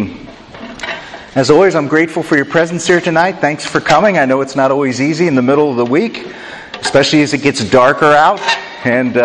evening. As always, I'm grateful for your presence here tonight. Thanks for coming. I know it's not always easy in the middle of the week, especially as it gets darker out. And,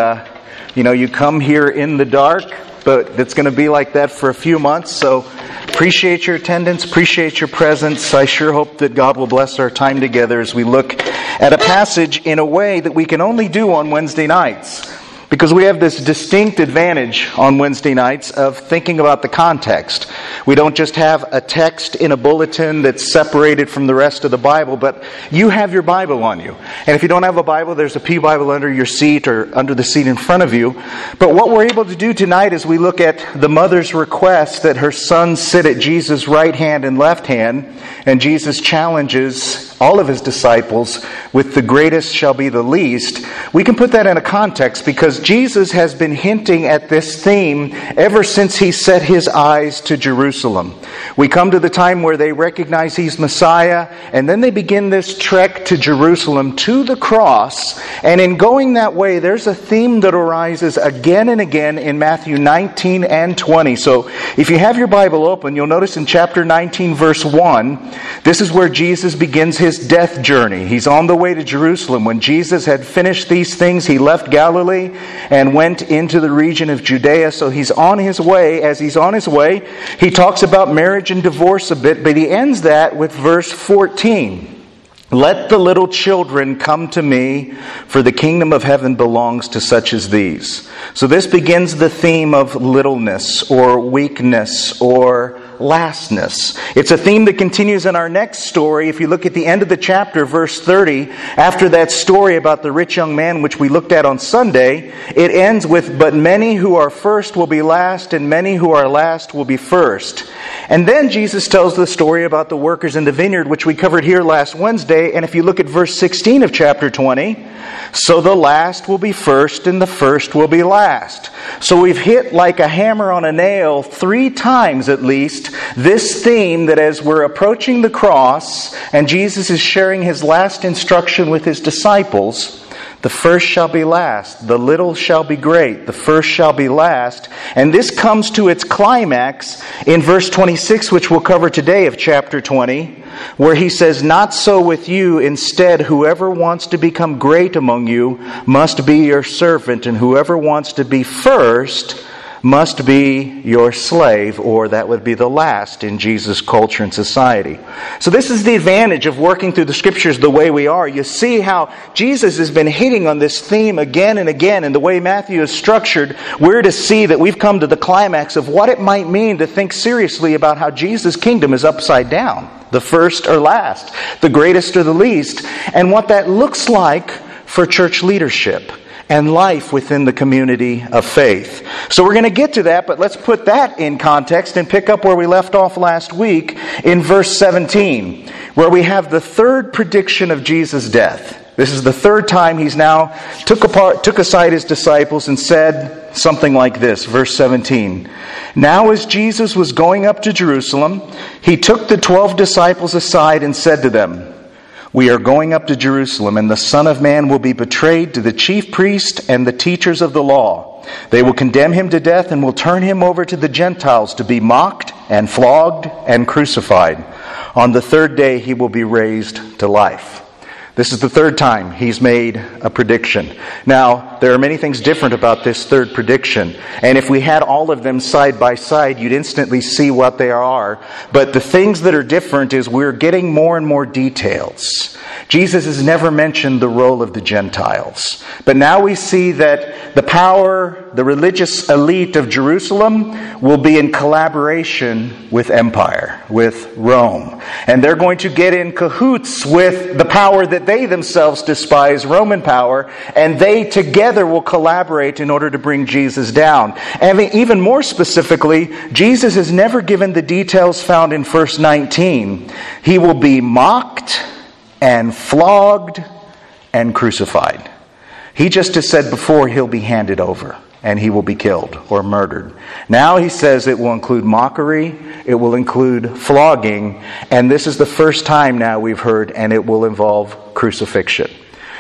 you come here in the dark, but it's going to be like that for a few months. So appreciate your attendance, appreciate your presence. I sure hope that God will bless our time together as we look at a passage in a way that we can only do on Wednesday nights. Because we have this distinct advantage on Wednesday nights of thinking about the context. We don't just have a text in a bulletin that's separated from the rest of the Bible, but you have your Bible on you. And if you don't have a Bible, there's a pew Bible under your seat or under the seat in front of you. But what we're able to do tonight is we look at the mother's request that her son sit at Jesus' right hand and left hand, and Jesus challenges all of his disciples with the greatest shall be the least. We can put that in a context because Jesus has been hinting at this theme ever since he set his eyes to Jerusalem. We come to the time where they recognize he's Messiah, and then they begin this trek to Jerusalem, to the cross. And in going that way, there's a theme that arises again and again in Matthew 19 and 20. So if you have your Bible open, you'll notice in chapter 19, verse 1, this is where Jesus begins his death journey. He's on the way to Jerusalem. When Jesus had finished these things, he left Galilee and went into the region of Judea. So he's on his way. As he's on his way, he talks about marriage and divorce a bit, but he ends that with verse 14. Let the little children come to me, for the kingdom of heaven belongs to such as these. So this begins the theme of littleness or weakness or lastness. It's a theme that continues in our next story. If you look at the end of the chapter, verse 30, after that story about the rich young man, which we looked at on Sunday, it ends with, but many who are first will be last, and many who are last will be first. And then Jesus tells the story about the workers in the vineyard, which we covered here last Wednesday. And if you look at verse 16 of chapter 20, so the last will be first, and the first will be last. So we've hit like a hammer on a nail 3 times at least this theme that as we're approaching the cross and Jesus is sharing his last instruction with his disciples, the first shall be last, the little shall be great, the first shall be last. And this comes to its climax in verse 26, which we'll cover today of chapter 20, where he says, not so with you. Instead, whoever wants to become great among you must be your servant, and whoever wants to be first must be your slave, or that would be the last in Jesus' culture and society. So this is the advantage of working through the Scriptures the way we are. You see how Jesus has been hitting on this theme again and again, and the way Matthew is structured, we're to see that we've come to the climax of what it might mean to think seriously about how Jesus' kingdom is upside down. The first or last, the greatest or the least, and what that looks like for church leadership and life within the community of faith. So we're going to get to that, but let's put that in context and pick up where we left off last week in verse 17, where we have the third prediction of Jesus' death. This is the third time he's now took aside his disciples and said something like this, verse 17. Now as Jesus was going up to Jerusalem, he took the 12 disciples aside and said to them, we are going up to Jerusalem, and the Son of Man will be betrayed to the chief priests and the teachers of the law. They will condemn him to death and will turn him over to the Gentiles to be mocked and flogged and crucified. On the third day he will be raised to life. This is the third time he's made a prediction. Now, there are many things different about this third prediction. And if we had all of them side by side, you'd instantly see what they are. But the things that are different is we're getting more and more details. Jesus has never mentioned the role of the Gentiles. But now we see that the power, the religious elite of Jerusalem will be in collaboration with empire, with Rome. And they're going to get in cahoots with the power that they themselves despise, Roman power, and they together will collaborate in order to bring Jesus down. And even more specifically, Jesus has never given the details found in verse 19. He will be mocked and flogged and crucified. He just has said before he'll be handed over and he will be killed or murdered. Now he says it will include mockery, it will include flogging, and this is the first time now we've heard, and it will involve crucifixion.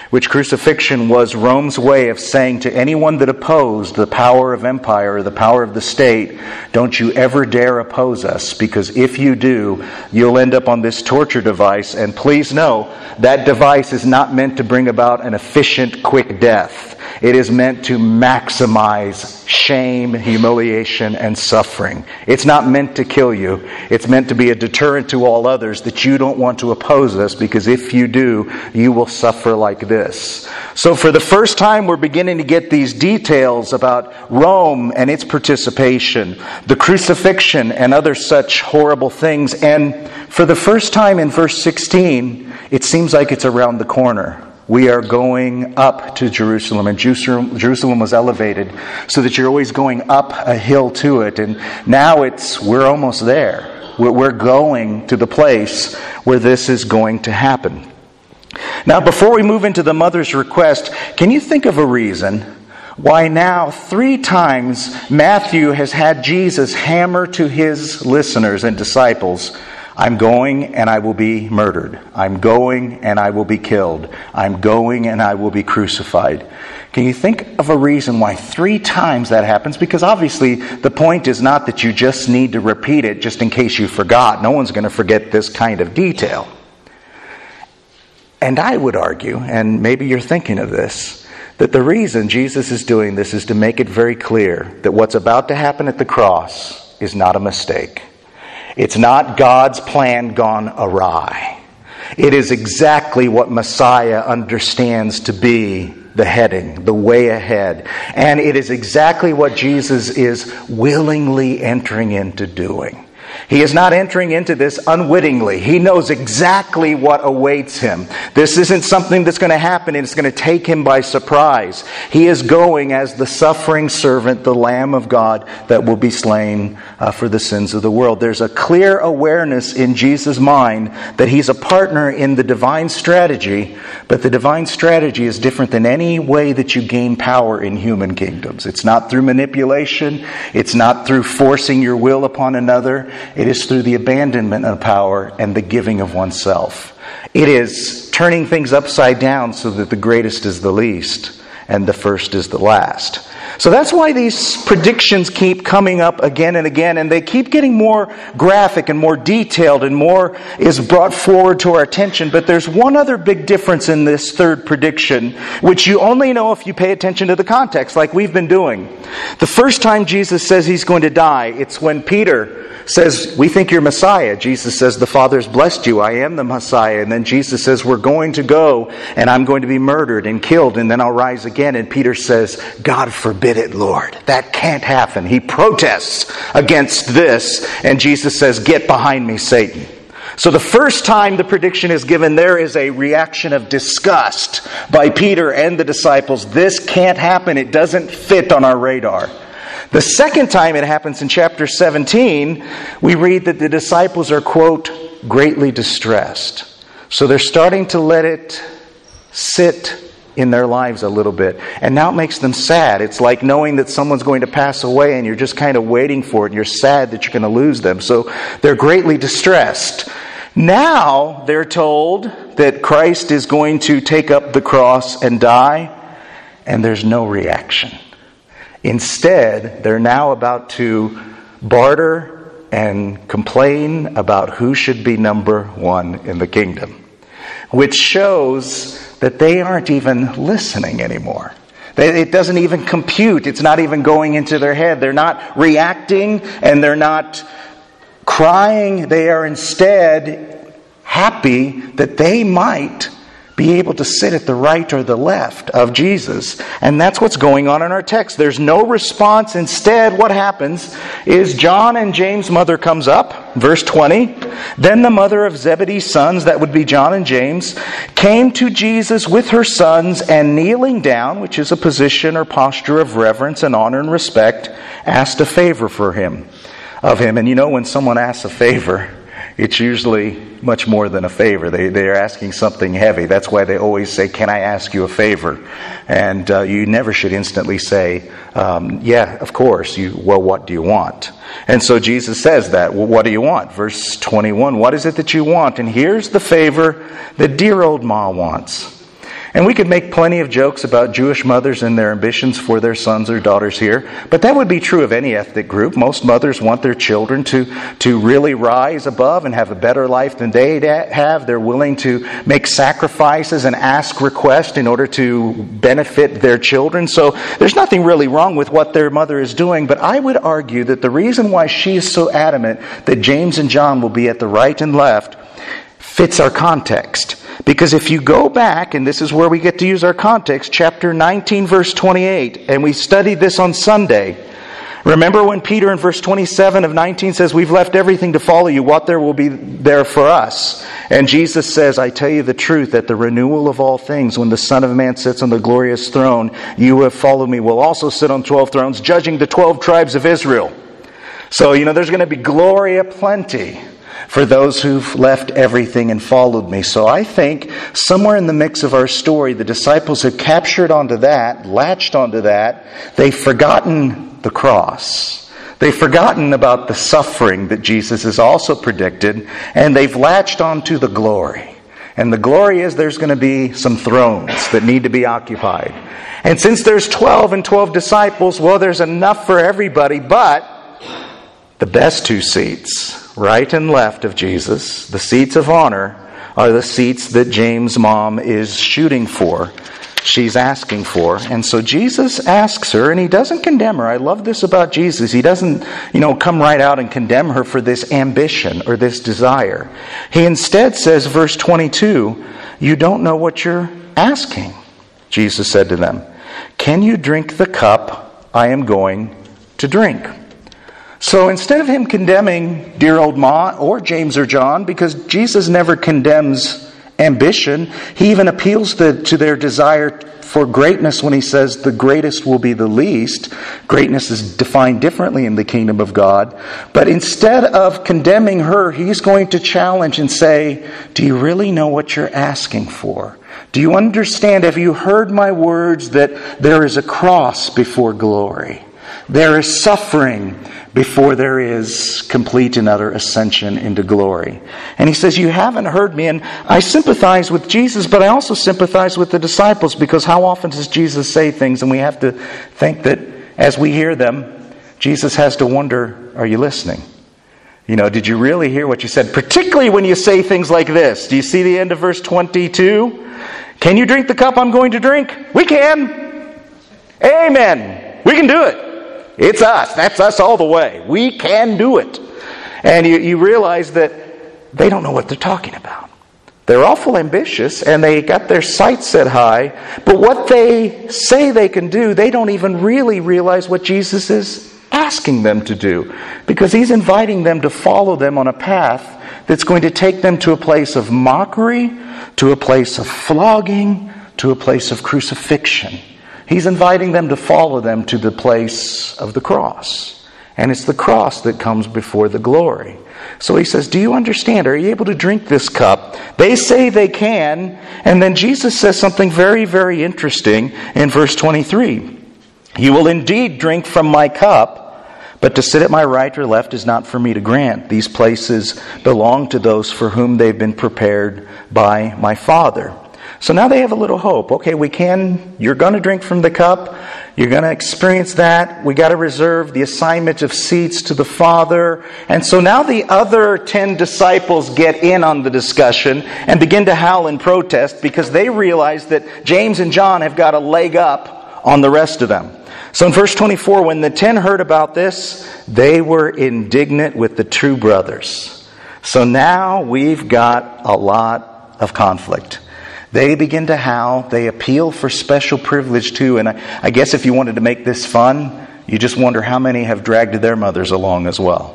which crucifixion was Rome's way of saying to anyone that opposed the power of empire or the power of the state, don't you ever dare oppose us, because if you do, you'll end up on this torture device. And please know, that device is not meant to bring about an efficient, quick death. It is meant to maximize shame, humiliation, and suffering. It's not meant to kill you. It's meant to be a deterrent to all others that you don't want to oppose us, because if you do, you will suffer like this. So for the first time, we're beginning to get these details about Rome and its participation, the crucifixion and other such horrible things. And for the first time in verse 16, it seems like it's around the corner. We are going up to Jerusalem, and Jerusalem was elevated so that you're always going up a hill to it. And now we're almost there. We're going to the place where this is going to happen. Now, before we move into the mother's request, can you think of a reason why now 3 times Matthew has had Jesus hammer to his listeners and disciples, I'm going and I will be murdered. I'm going and I will be killed. I'm going and I will be crucified. Can you think of a reason why 3 times that happens? Because obviously the point is not that you just need to repeat it just in case you forgot. No one's going to forget this kind of detail. And I would argue, and maybe you're thinking of this, that the reason Jesus is doing this is to make it very clear that what's about to happen at the cross is not a mistake. It's not God's plan gone awry. It is exactly what Messiah understands to be the heading, the way ahead. And it is exactly what Jesus is willingly entering into doing. He is not entering into this unwittingly. He knows exactly what awaits him. This isn't something that's going to happen and it's going to take him by surprise. He is going as the suffering servant, the Lamb of God that will be slain for the sins of the world. There's a clear awareness in Jesus' mind that he's a partner in the divine strategy, but the divine strategy is different than any way that you gain power in human kingdoms. It's not through manipulation. It's not through forcing your will upon another. It is through the abandonment of power and the giving of oneself. It is turning things upside down so that the greatest is the least and the first is the last. So that's why these predictions keep coming up again and again, and they keep getting more graphic and more detailed, and more is brought forward to our attention. But there's one other big difference in this third prediction, which you only know if you pay attention to the context, like we've been doing. The first time Jesus says he's going to die, it's when Peter says, we think you're Messiah. Jesus says, the Father's blessed you. I am the Messiah. And then Jesus says, we're going to go and I'm going to be murdered and killed and then I'll rise again. And Peter says, God forbid it, Lord. That can't happen. He protests against this. And Jesus says, get behind me, Satan. So the first time the prediction is given, there is a reaction of disgust by Peter and the disciples. This can't happen. It doesn't fit on our radar. The second time it happens in chapter 17, we read that the disciples are, quote, greatly distressed. So they're starting to let it sit in their lives a little bit. And now it makes them sad. It's like knowing that someone's going to pass away and you're just kind of waiting for it and you're sad that you're going to lose them. So they're greatly distressed. Now they're told that Christ is going to take up the cross and die, and there's no reaction. Instead, they're now about to barter and complain about who should be number one in the kingdom, which shows that they aren't even listening anymore. It doesn't even compute. It's not even going into their head. They're not reacting and they're not crying. They are instead happy that they might be able to sit at the right or the left of Jesus. And that's what's going on in our text. There's no response. Instead, what happens is John and James' mother comes up. Verse 20. Then the mother of Zebedee's sons, that would be John and James, came to Jesus with her sons, and kneeling down, which is a position or posture of reverence and honor and respect, asked a favor of him. And you know, when someone asks a favor, it's usually much more than a favor. They're asking something heavy. That's why they always say, can I ask you a favor? And you never should instantly say, yeah, of course. Well, what do you want? And so Jesus says that. Well, what do you want? Verse 21, what is it that you want? And here's the favor that dear old Ma wants. And we could make plenty of jokes about Jewish mothers and their ambitions for their sons or daughters here, but that would be true of any ethnic group. Most mothers want their children to really rise above and have a better life than they have. They're willing to make sacrifices and ask requests in order to benefit their children. So there's nothing really wrong with what their mother is doing, but I would argue that the reason why she is so adamant that James and John will be at the right and left fits our context. Because if you go back, and this is where we get to use our context, chapter 19, verse 28, and we studied this on Sunday. Remember when Peter in verse 27 of 19 says, we've left everything to follow you, what there will be there for us? And Jesus says, I tell you the truth, that the renewal of all things, when the Son of Man sits on the glorious throne, you who have followed me will also sit on 12 thrones, judging the 12 tribes of Israel. So, there's going to be glory aplenty for those who've left everything and followed me. So I think somewhere in the mix of our story, the disciples have captured onto that, latched onto that. They've forgotten the cross. They've forgotten about the suffering that Jesus has also predicted, and they've latched onto the glory. And the glory is there's going to be some thrones that need to be occupied. And since there's 12 and 12 disciples, well, there's enough for everybody, but the best two seats, right and left of Jesus, the seats of honor, are the seats that James' mom is shooting for. She's asking for. And so Jesus asks her, and he doesn't condemn her. I love this about Jesus. He doesn't, come right out and condemn her for this ambition or this desire. He instead says, verse 22, you don't know what you're asking. Jesus said to them, can you drink the cup I am going to drink? So instead of him condemning dear old Ma or James or John, because Jesus never condemns ambition, he even appeals to their desire for greatness when he says the greatest will be the least. Greatness is defined differently in the kingdom of God. But instead of condemning her, he's going to challenge and say, do you really know what you're asking for? Do you understand? Have you heard my words that there is a cross before glory? There is suffering before there is complete and utter ascension into glory. And he says, you haven't heard me. And I sympathize with Jesus, but I also sympathize with the disciples, because how often does Jesus say things and we have to think that as we hear them, Jesus has to wonder, are you listening? Did you really hear what you said? Particularly when you say things like this. Do you see the end of verse 22? Can you drink the cup I'm going to drink? We can. Amen. We can do it. It's us. That's us all the way. We can do it. And you realize that they don't know what they're talking about. They're awful ambitious, and they got their sights set high. But what they say they can do, they don't even really realize what Jesus is asking them to do. Because he's inviting them to follow them on a path that's going to take them to a place of mockery, to a place of flogging, to a place of crucifixion. He's inviting them to follow them to the place of the cross. And it's the cross that comes before the glory. So he says, do you understand? Are you able to drink this cup? They say they can. And then Jesus says something very, very interesting in verse 23. You will indeed drink from my cup, but to sit at my right or left is not for me to grant. These places belong to those for whom they've been prepared by my Father. So now they have a little hope. Okay, you're going to drink from the cup. You're going to experience that. We got to reserve the assignment of seats to the Father. And so now the other 10 disciples get in on the discussion and begin to howl in protest, because they realize that James and John have got a leg up on the rest of them. So in verse 24, when the 10 heard about this, they were indignant with the true brothers. So now we've got a lot of conflict. They begin to howl. They appeal for special privilege too. And I guess if you wanted to make this fun, you just wonder how many have dragged their mothers along as well.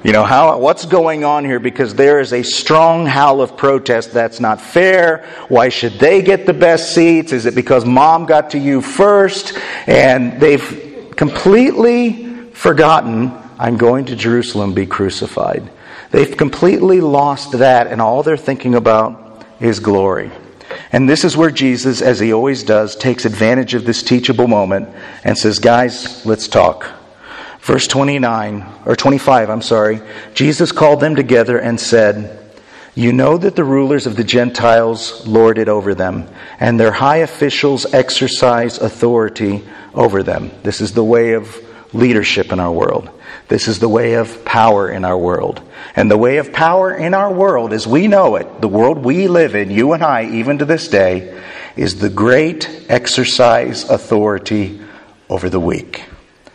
What's going on here? Because there is a strong howl of protest. That's not fair. Why should they get the best seats? Is it because mom got to you first? And they've completely forgotten, I'm going to Jerusalem, be crucified. They've completely lost that, and all they're thinking about is glory. And this is where Jesus, as he always does, takes advantage of this teachable moment and says, guys, let's talk. Verse 25, Jesus called them together and said, You know that the rulers of the Gentiles lord it over them, and their high officials exercise authority over them. This is the way of leadership in our world. This is the way of power in our world. And the way of power in our world, as we know it, the world we live in, you and I, even to this day, is the great exercise authority over the weak.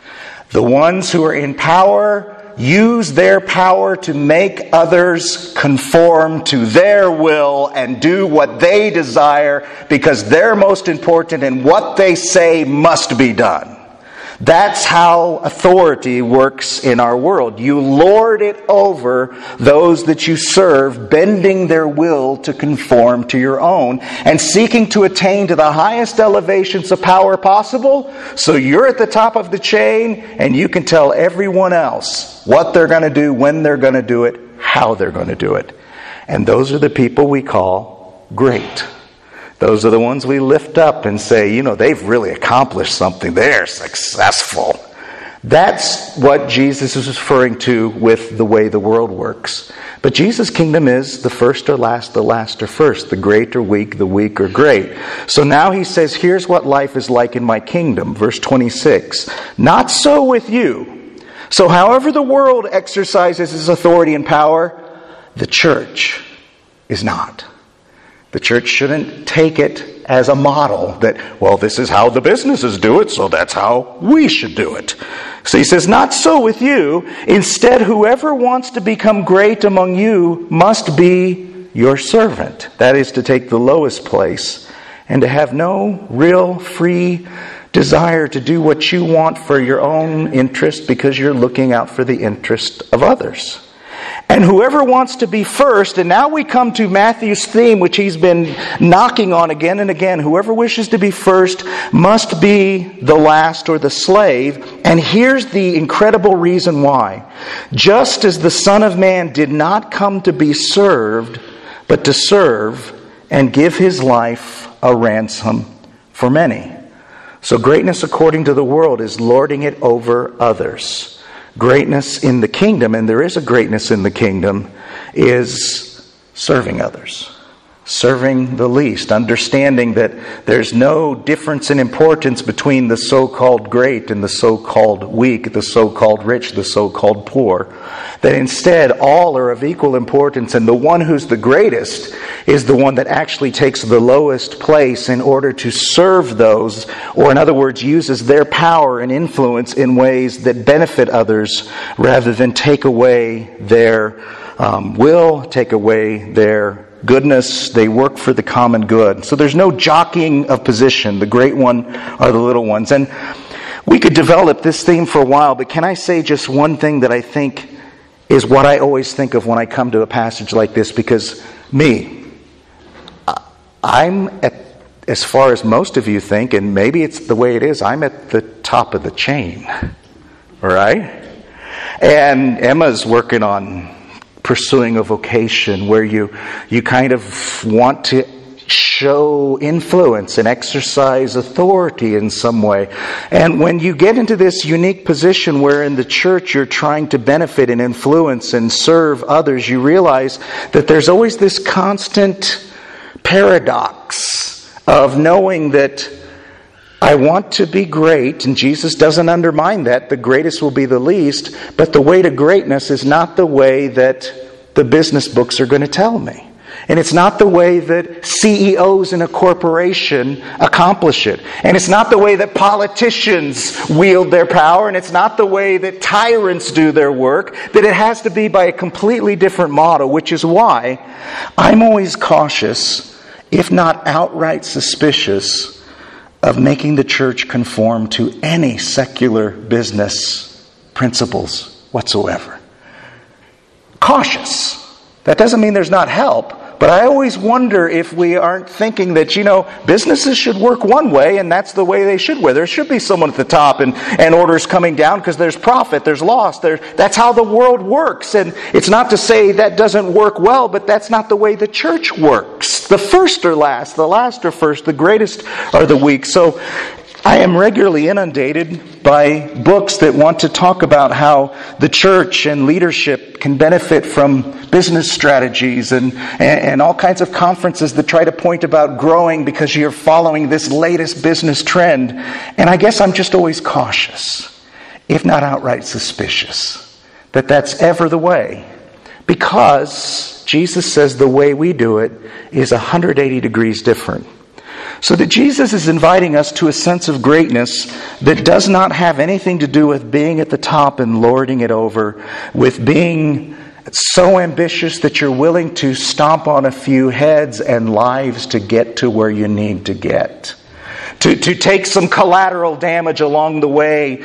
The ones who are in power use their power to make others conform to their will and do what they desire because they're most important and what they say must be done. That's how authority works in our world. You lord it over those that you serve, bending their will to conform to your own and seeking to attain to the highest elevations of power possible. So you're at the top of the chain and you can tell everyone else what they're going to do, when they're going to do it, how they're going to do it. And those are the people we call great. Those are the ones we lift up and say, they've really accomplished something. They're successful. That's what Jesus is referring to with the way the world works. But Jesus' kingdom is the first or last, the last or first, the great or weak, the weak or great. So now he says, here's what life is like in my kingdom. Verse 26, not so with you. So however the world exercises its authority and power, the church is not. The church shouldn't take it as a model that, this is how the businesses do it, so that's how we should do it. So he says, not so with you. Instead, whoever wants to become great among you must be your servant. That is to take the lowest place and to have no real free desire to do what you want for your own interest because you're looking out for the interest of others. And whoever wants to be first, and now we come to Matthew's theme, which he's been knocking on again and again. Whoever wishes to be first must be the last or the slave. And here's the incredible reason why. Just as the Son of Man did not come to be served, but to serve and give his life a ransom for many. So greatness according to the world is lording it over others. Greatness in the kingdom, and there is a greatness in the kingdom, is serving others. Serving the least. Understanding that there's no difference in importance between the so-called great and the so-called weak, the so-called rich, the so-called poor. That instead all are of equal importance, and the one who's the greatest is the one that actually takes the lowest place in order to serve those, or in other words, uses their power and influence in ways that benefit others rather than take away their will, take away their goodness. They work for the common good. So there's no jockeying of position. The great one are the little ones. And we could develop this theme for a while, but can I say just one thing that I think is what I always think of when I come to a passage like this? Because I'm at, as far as most of you think, and maybe it's the way it is, I'm at the top of the chain. All right? And Emma's working on pursuing a vocation where you kind of want to show influence and exercise authority in some way. And when you get into this unique position where in the church you're trying to benefit and influence and serve others, you realize that there's always this constant paradox of knowing that I want to be great, and Jesus doesn't undermine that. The greatest will be the least, but the way to greatness is not the way that the business books are going to tell me. And it's not the way that CEOs in a corporation accomplish it. And it's not the way that politicians wield their power. And it's not the way that tyrants do their work. That it has to be by a completely different model, which is why I'm always cautious, if not outright suspicious, of making the church conform to any secular business principles whatsoever. Cautious. That doesn't mean there's not help, but I always wonder if we aren't thinking that, businesses should work one way and that's the way they should work. There should be someone at the top and orders coming down because there's profit, there's loss. That's how the world works. And it's not to say that doesn't work well, but that's not the way the church works. The first are last, the last are first, the greatest are the weak. So I am regularly inundated by books that want to talk about how the church and leadership can benefit from business strategies and all kinds of conferences that try to point about growing because you're following this latest business trend. And I guess I'm just always cautious, if not outright suspicious, that that's ever the way. Because Jesus says the way we do it is 180 degrees different. So that Jesus is inviting us to a sense of greatness that does not have anything to do with being at the top and lording it over, with being so ambitious that you're willing to stomp on a few heads and lives to get to where you need to get. To take some collateral damage along the way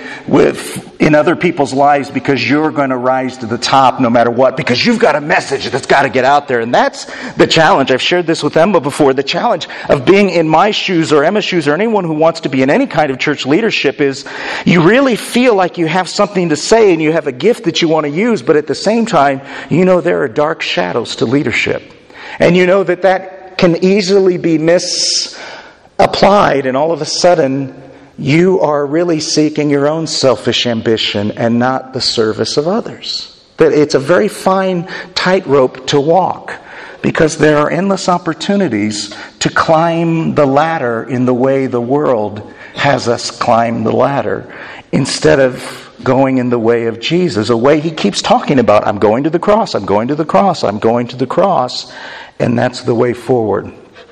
in other people's lives because you're going to rise to the top no matter what, because you've got a message that's got to get out there. And that's the challenge. I've shared this with Emma before. The challenge of being in my shoes or Emma's shoes or anyone who wants to be in any kind of church leadership is you really feel like you have something to say and you have a gift that you want to use, but at the same time, you know there are dark shadows to leadership. And you know that can easily be misapplied, and all of a sudden you are really seeking your own selfish ambition and not the service of others. That it's a very fine tightrope to walk, because there are endless opportunities to climb the ladder in the way the world has us climb the ladder, instead of going in the way of Jesus, a way He keeps talking about. I'm going to the cross, I'm going to the cross, I'm going to the cross, and that's the way forward.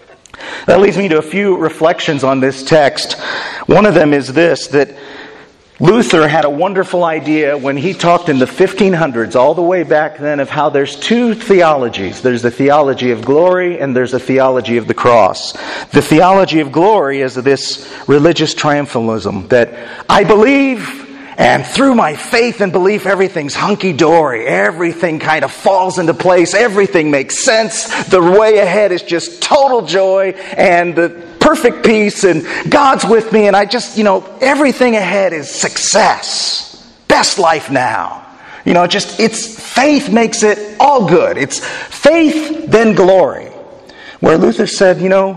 That leads me to a few reflections on this text. One of them is this, that Luther had a wonderful idea when he talked in the 1500s, all the way back then, of how there's two theologies. There's the theology of glory and there's a theology of the cross. The theology of glory is this religious triumphalism that I believe, and through my faith and belief, everything's hunky-dory. Everything kind of falls into place. Everything makes sense. The way ahead is just total joy and the perfect peace, and God's with me, and I just, everything ahead is success. Best life now. It's faith makes it all good. It's faith, then glory. Where Luther said,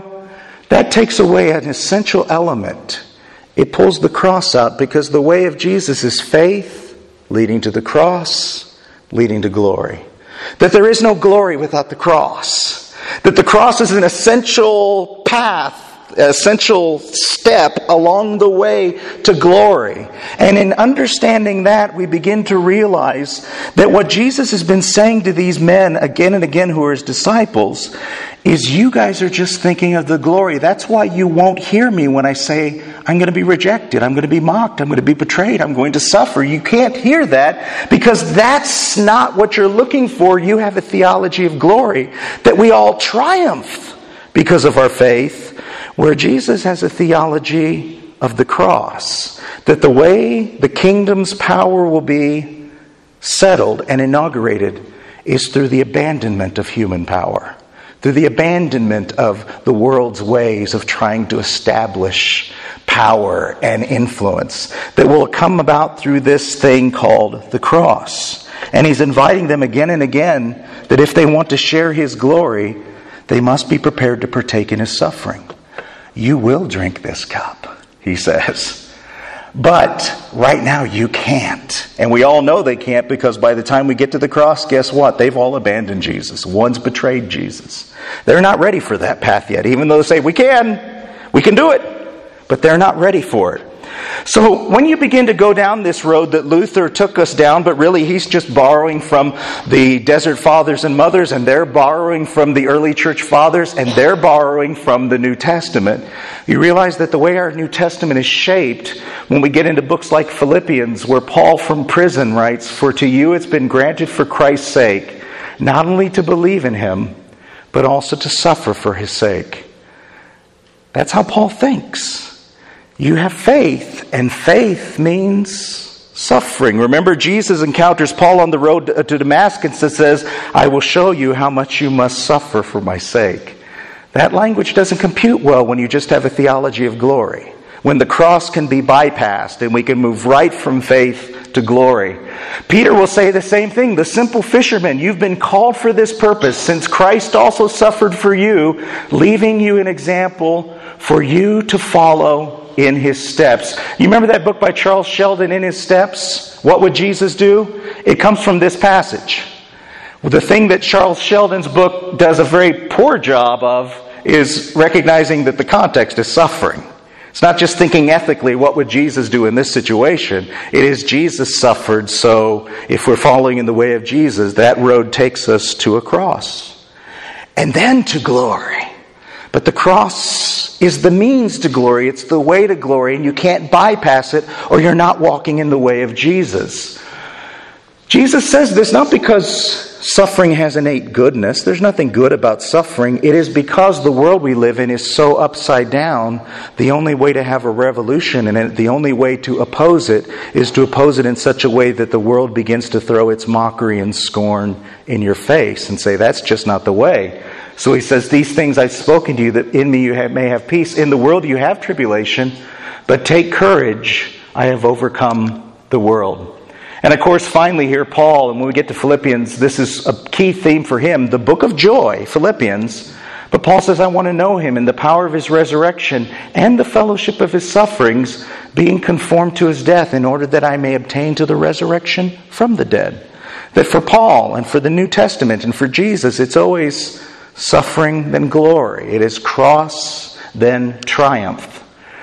that takes away an essential element. It pulls the cross out, because the way of Jesus is faith leading to the cross, leading to glory. That there is no glory without the cross. That the cross is an essential path, essential step along the way to glory. And in understanding that, we begin to realize that what Jesus has been saying to these men again and again who are His disciples is, you guys are just thinking of the glory. That's why you won't hear me when I say I'm going to be rejected, I'm going to be mocked, I'm going to be betrayed, I'm going to suffer. You can't hear that because that's not what you're looking for. You have a theology of glory, that we all triumph because of our faith, where Jesus has a theology of the cross. That the way the kingdom's power will be settled and inaugurated is through the abandonment of human power. Through the abandonment of the world's ways of trying to establish power and influence. That will come about through this thing called the cross. And He's inviting them again and again that if they want to share His glory, they must be prepared to partake in His suffering. You will drink this cup, He says. But right now you can't. And we all know they can't, because by the time we get to the cross, guess what? They've all abandoned Jesus. One's betrayed Jesus. They're not ready for that path yet, even though they say, we can do it. But they're not ready for it. So when you begin to go down this road that Luther took us down, but really he's just borrowing from the Desert Fathers and Mothers, and they're borrowing from the early church fathers, and they're borrowing from the New Testament, you realize that the way our New Testament is shaped, when we get into books like Philippians, where Paul from prison writes, "For to you it's been granted for Christ's sake, not only to believe in Him, but also to suffer for His sake." That's how Paul thinks. You have faith, and faith means suffering. Remember, Jesus encounters Paul on the road to Damascus and says, "I will show you how much you must suffer for my sake." That language doesn't compute well when you just have a theology of glory. When the cross can be bypassed and we can move right from faith to glory. Peter will say the same thing. The simple fisherman, you've been called for this purpose, since Christ also suffered for you, leaving you an example for you to follow in His steps. You remember that book by Charles Sheldon, In His Steps? What would Jesus do? It comes from this passage. Well, the thing that Charles Sheldon's book does a very poor job of is recognizing that the context is suffering. It's not just thinking ethically, what would Jesus do in this situation? It is Jesus suffered, so if we're following in the way of Jesus, that road takes us to a cross. And then to glory. But the cross is the means to glory. It's the way to glory, and you can't bypass it or you're not walking in the way of Jesus. Jesus says this not because suffering has innate goodness. There's nothing good about suffering. It is because the world we live in is so upside down. The only way to have a revolution in it, the only way to oppose it, is to oppose it in such a way that the world begins to throw its mockery and scorn in your face and say, that's just not the way. So he says, these things I've spoken to you, that in me you may have peace. In the world you have tribulation, but take courage. I have overcome the world. And of course, finally here, Paul, and when we get to Philippians, this is a key theme for him, the book of joy, Philippians. But Paul says, I want to know Him in the power of His resurrection and the fellowship of His sufferings, being conformed to His death, in order that I may obtain to the resurrection from the dead. That for Paul and for the New Testament and for Jesus, it's always suffering then glory. It is cross then triumph.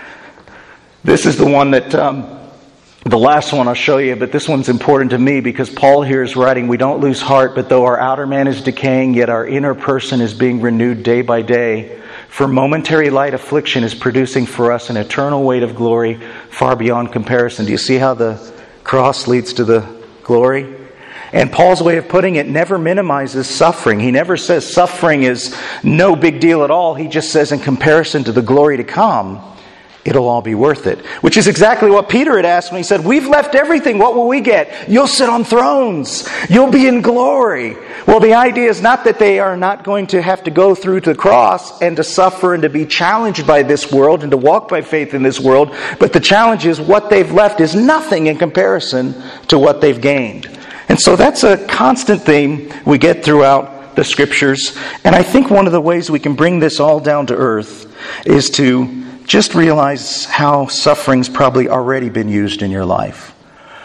This is the one that... the last one I'll show you, but this one's important to me because Paul here is writing, we don't lose heart, but though our outer man is decaying, yet our inner person is being renewed day by day. For momentary light affliction is producing for us an eternal weight of glory far beyond comparison. Do you see how the cross leads to the glory? And Paul's way of putting it never minimizes suffering. He never says suffering is no big deal at all. He just says in comparison to the glory to come, it'll all be worth it. Which is exactly what Peter had asked when he said, we've left everything. What will we get? You'll sit on thrones. You'll be in glory. Well, the idea is not that they are not going to have to go through to the cross and to suffer and to be challenged by this world and to walk by faith in this world. But the challenge is what they've left is nothing in comparison to what they've gained. And so that's a constant theme we get throughout the Scriptures. And I think one of the ways we can bring this all down to earth is to just realize how suffering's probably already been used in your life.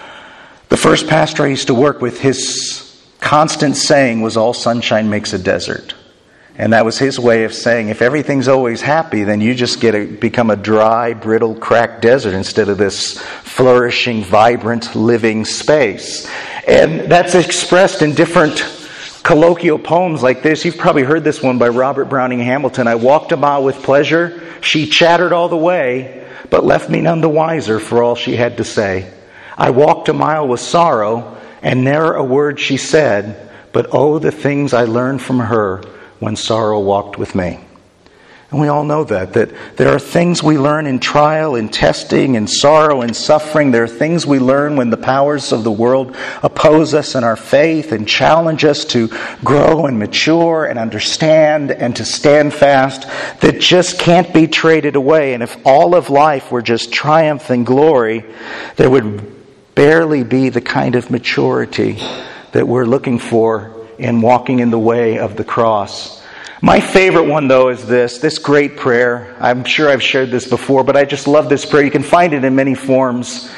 The first pastor I used to work with, his constant saying was, all sunshine makes a desert. And that was his way of saying, if everything's always happy, then you just become a dry, brittle, cracked desert instead of this flourishing, vibrant, living space. And that's expressed in different colloquial poems like this. You've probably heard this one by Robert Browning Hamilton. I walked a mile with pleasure. She chattered all the way, but left me none the wiser for all she had to say. I walked a mile with sorrow, and ne'er a word she said, but oh, the things I learned from her when sorrow walked with me. And we all know that there are things we learn in trial, in testing, in sorrow, in suffering. There are things we learn when the powers of the world oppose us in our faith and challenge us to grow and mature and understand and to stand fast that just can't be traded away. And if all of life were just triumph and glory, there would barely be the kind of maturity that we're looking for in walking in the way of the cross. My favorite one, though, is this great prayer. I'm sure I've shared this before, but I just love this prayer. You can find it in many forms.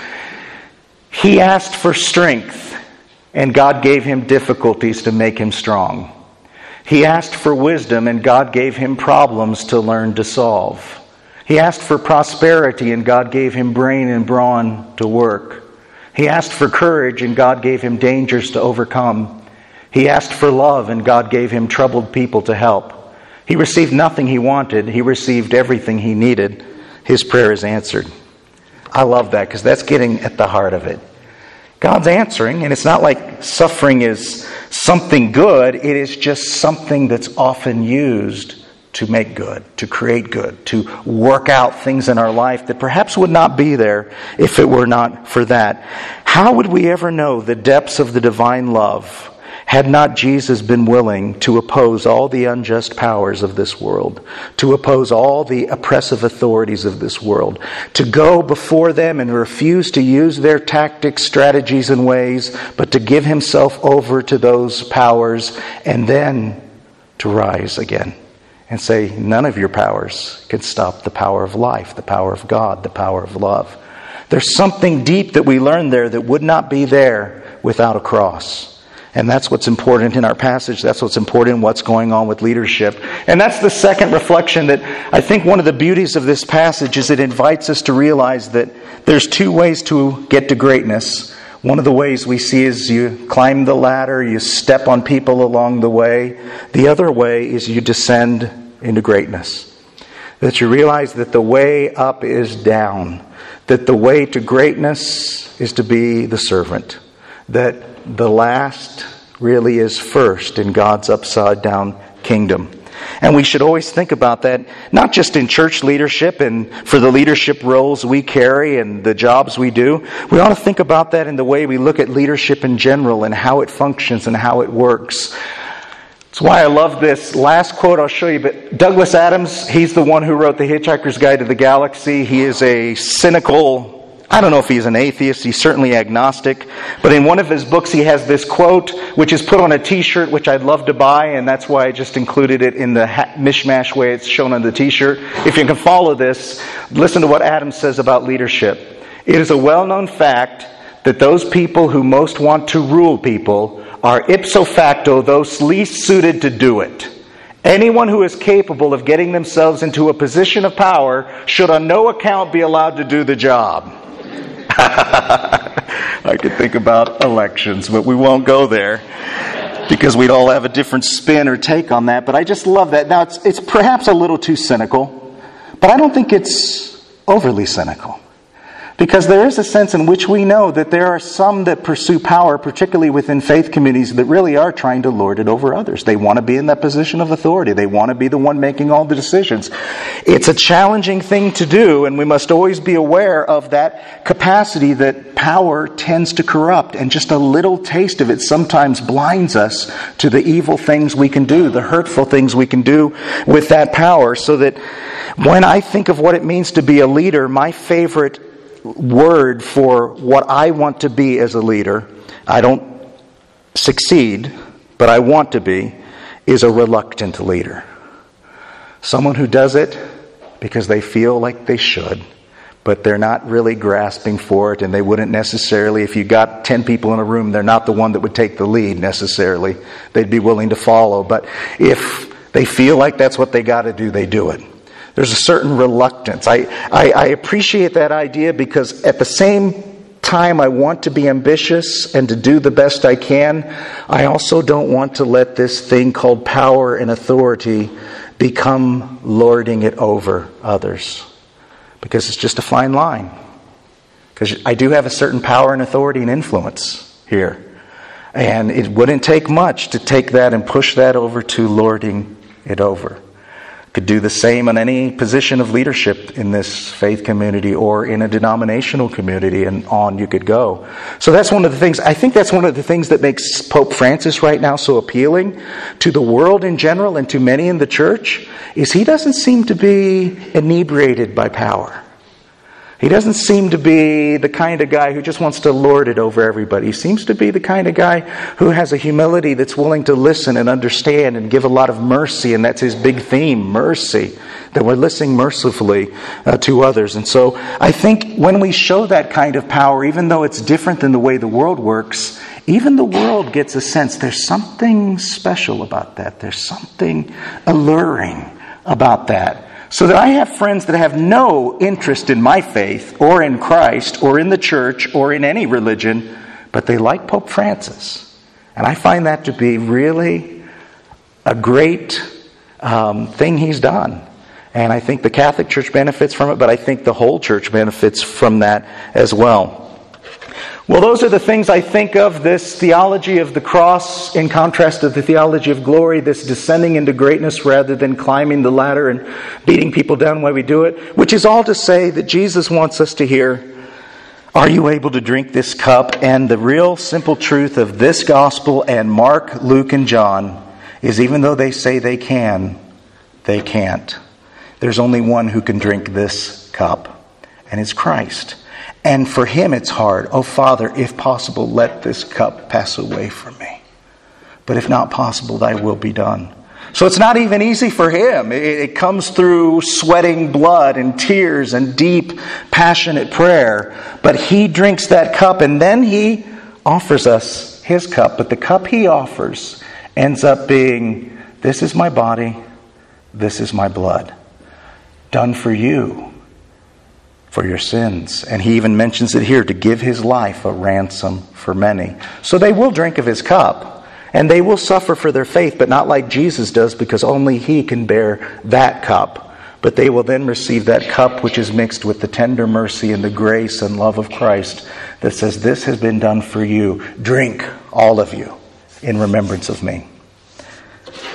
He asked for strength, and God gave him difficulties to make him strong. He asked for wisdom, and God gave him problems to learn to solve. He asked for prosperity, and God gave him brain and brawn to work. He asked for courage, and God gave him dangers to overcome. He asked for love, and God gave him troubled people to help. He received nothing he wanted. He received everything he needed. His prayer is answered. I love that because that's getting at the heart of it. God's answering, and it's not like suffering is something good. It is just something that's often used to make good, to create good, to work out things in our life that perhaps would not be there if it were not for that. How would we ever know the depths of the divine love had not Jesus been willing to oppose all the unjust powers of this world, to oppose all the oppressive authorities of this world, to go before them and refuse to use their tactics, strategies, and ways, but to give himself over to those powers and then to rise again and say, none of your powers can stop the power of life, the power of God, the power of love. There's something deep that we learn there that would not be there without a cross. And that's what's important in our passage. That's what's important in what's going on with leadership. And that's the second reflection that I think one of the beauties of this passage is it invites us to realize that there's two ways to get to greatness. One of the ways we see is you climb the ladder, you step on people along the way. The other way is you descend into greatness. That you realize that the way up is down. That the way to greatness is to be the servant. That the last really is first in God's upside down kingdom. And we should always think about that, not just in church leadership and for the leadership roles we carry and the jobs we do. We ought to think about that in the way we look at leadership in general and how it functions and how it works. That's why I love this last quote I'll show you. But Douglas Adams, he's the one who wrote The Hitchhiker's Guide to the Galaxy. He is a cynical, I don't know if he's an atheist, he's certainly agnostic. But in one of his books he has this quote, which is put on a t-shirt, which I'd love to buy, and that's why I just included it in the mishmash way it's shown on the t-shirt. If you can follow this, listen to what Adams says about leadership. It is a well-known fact that those people who most want to rule people are ipso facto those least suited to do it. Anyone who is capable of getting themselves into a position of power should on no account be allowed to do the job. I could think about elections, but we won't go there because we'd all have a different spin or take on that. But I just love that. Now, it's perhaps a little too cynical, but I don't think it's overly cynical. Because there is a sense in which we know that there are some that pursue power, particularly within faith communities, that really are trying to lord it over others. They want to be in that position of authority. They want to be the one making all the decisions. It's a challenging thing to do, and we must always be aware of that capacity that power tends to corrupt. And just a little taste of it sometimes blinds us to the evil things we can do, the hurtful things we can do with that power. So that when I think of what it means to be a leader, my favorite word for what I want to be as a leader, I don't succeed, but I want to be, is a reluctant leader. Someone who does it because they feel like they should, but they're not really grasping for it, and they wouldn't necessarily, if you got 10 people in a room, they're not the one that would take the lead necessarily. They'd be willing to follow, but if they feel like that's what they got to do, they do it. There's a certain reluctance. I appreciate that idea because at the same time I want to be ambitious and to do the best I can, I also don't want to let this thing called power and authority become lording it over others. Because it's just a fine line. Because I do have a certain power and authority and influence here. And it wouldn't take much to take that and push that over to lording it over. Could do the same in any position of leadership in this faith community or in a denominational community, and on you could go. So that's one of the things, I think that's one of the things that makes Pope Francis right now so appealing to the world in general and to many in the church, is he doesn't seem to be inebriated by power. He doesn't seem to be the kind of guy who just wants to lord it over everybody. He seems to be the kind of guy who has a humility that's willing to listen and understand and give a lot of mercy. And that's his big theme, mercy. That we're listening mercifully to others. And so I think when we show that kind of power, even though it's different than the way the world works, even the world gets a sense there's something special about that. There's something alluring about that. So that I have friends that have no interest in my faith or in Christ or in the church or in any religion, but they like Pope Francis. And I find that to be really a great thing he's done. And I think the Catholic Church benefits from it, but I think the whole church benefits from that as well. Well, those are the things I think of, this theology of the cross in contrast to the theology of glory, this descending into greatness rather than climbing the ladder and beating people down while we do it, which is all to say that Jesus wants us to hear, are you able to drink this cup? And the real simple truth of this gospel and Mark, Luke, and John is even though they say they can, they can't. There's only one who can drink this cup, and it's Christ. And for him it's hard. Oh, Father, if possible, let this cup pass away from me. But if not possible, thy will be done. So it's not even easy for him. It comes through sweating blood and tears and deep, passionate prayer. But he drinks that cup and then he offers us his cup. But the cup he offers ends up being, this is my body, this is my blood, done for you, for your sins. And he even mentions it here, to give his life a ransom for many. So they will drink of his cup. And they will suffer for their faith, but not like Jesus does, because only he can bear that cup. But they will then receive that cup which is mixed with the tender mercy and the grace and love of Christ that says, this has been done for you. Drink, all of you, in remembrance of me.